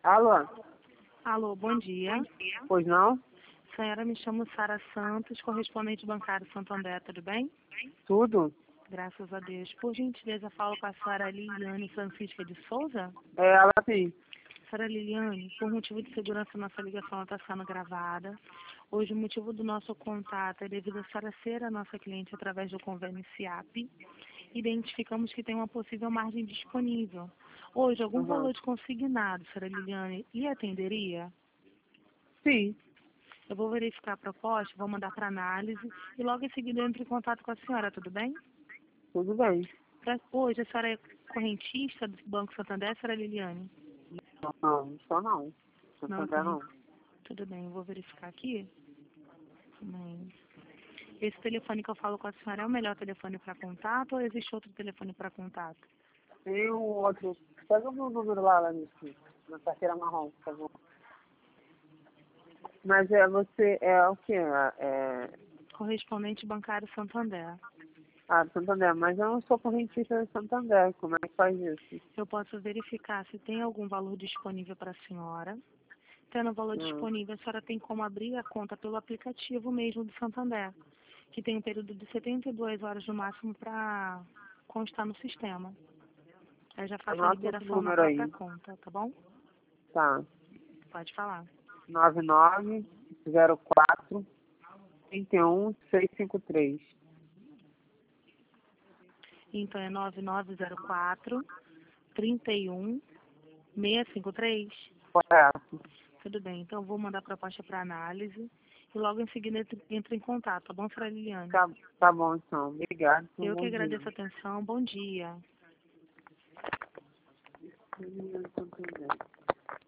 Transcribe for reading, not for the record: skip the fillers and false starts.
Alô? Alô, bom dia. Pois não? Senhora, me chamo Sara Santos, correspondente bancário Santander, tudo bem? Tudo? Graças a Deus. Por gentileza, falo com a senhora Liliane Francisca de Souza. É, ela sim. Senhora Liliane, por motivo de segurança, nossa ligação está sendo gravada. Hoje, o motivo do nosso contato é devido a senhora ser a nossa cliente através do convênio SIAP. Identificamos que tem uma possível margem disponível. Hoje, algum valor de consignado, senhora Liliane, lhe atenderia? Sim, Eu vou verificar a proposta, vou mandar para análise e logo em seguida eu entro em contato com a senhora, tudo bem? tudo bem. Hoje a senhora é correntista do Banco Santander, senhora Liliane? Não, só não. Não Santander tem. não. Tudo bem, eu vou verificar aqui. Bem, esse telefone que eu falo com a senhora é o melhor telefone para contato ou existe outro telefone para contato? Tem um outro. Pega o meu número lá nisso, na carteira marrom, por favor. Mas você é o quê? Correspondente bancário Santander. Santander, mas eu não sou correntista de Santander. Como é que faz isso? Eu posso verificar se tem algum valor disponível para a senhora. Tendo o valor disponível, a senhora tem como abrir a conta pelo aplicativo mesmo do Santander, que tem um período de 72 horas no máximo para constar no sistema. Aí já faz a Anota esse liberação na número própria aí. conta, tá bom? Tá. Pode falar. 9904 31653. Então é 9904 31 653. Correto. Tudo bem, então eu vou mandar a proposta para análise e logo em seguida entro em contato, tá bom, senhora Liliane? Tá bom, então. Obrigado. Um Eu que bom dia. agradeço a atenção, bom dia.